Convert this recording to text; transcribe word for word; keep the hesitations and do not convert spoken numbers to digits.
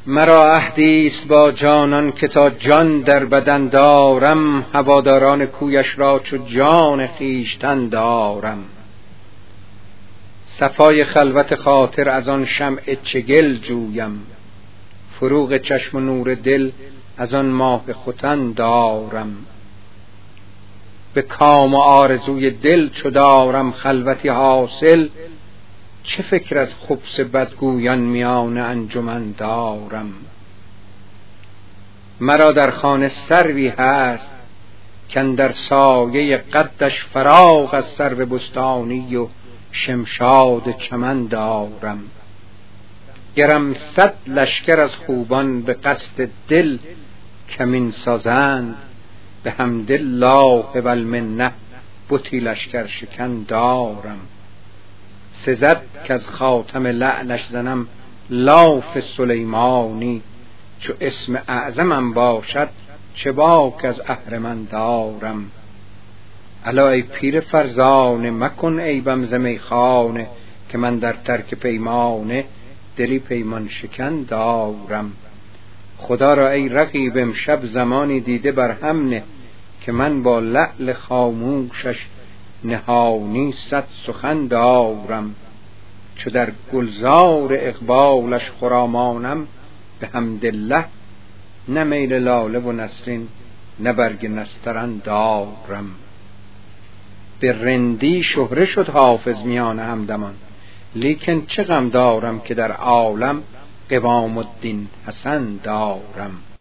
مرا عهدی است با جانان که تا جان در بدن دارم، هواداران کویش را چو جان خویشتن دارم. صفای خلوت خاطر از آن شمع چگل جویم، فروغ چشم و نور دل از آن ماه ختن دارم. به کام و آرزوی دل چو دارم خلوتی حاصل، چه فکر از خبث بدگویان میان انجمن دارم. مرا در خانه سروی هست کاندر سایه قدش فراغ از سرو بستانی و شمشاد چمن دارم. گرم صد لشکر از خوبان به قصد دل کمین سازند، به حمدالله و المنه بتی لشکر شکن دارم. سزد که از خاتم لعلش زنم لاف سلیمانی، چو اسم اعظمم باشد چه باک از اهرمن دارم. الا ای پیر فرزانه مکن عیبم ز میخانه، که من در ترک پیمانه دلی پیمان شکن دارم. خدا را ای رقیب امشب زمانی دیده بر هم نه، که من با لعل خاموشش نهانی صد سخن دارم. چو در گلزار اقبالش خرامانم به حمدالله، نه میل لاله و نسرین نه برگ نسترن دارم. به رندی شهره شد حافظ میان همدمان، لیکن چه غم دارم که در عالم قوام الدین حسن دارم.